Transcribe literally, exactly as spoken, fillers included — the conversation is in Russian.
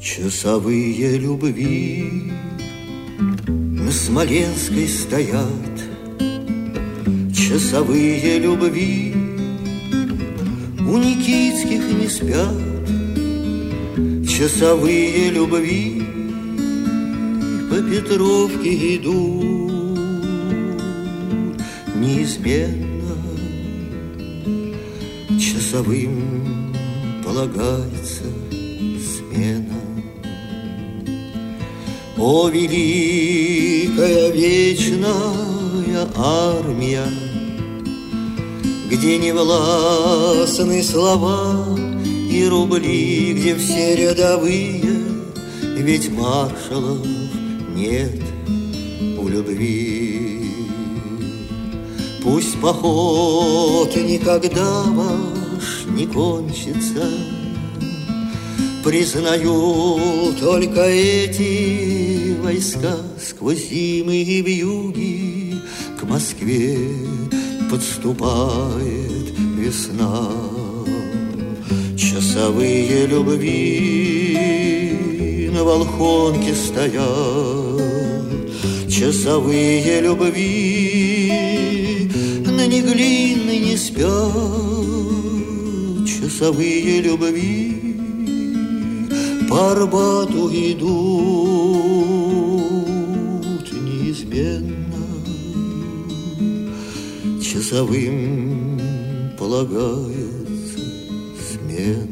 Часовые любви на Смоленской стоят, часовые любви у Никитских не спят, часовые любви по Петровке идут неизменно. Часовым полагается смена. О, великая вечная армия, где не властны слова и рубли, где все рядовые, ведь маршалов нет у любви. Пусть поход никогда ваш не кончится, признаю только эти войска. Сквозь зимы и вьюги к Москве подступает весна. Часовые любви на Волхонке стоят, часовые любви на Неглинной не спят, часовые любви по Арбату идут неизменно. Часовым полагается смена.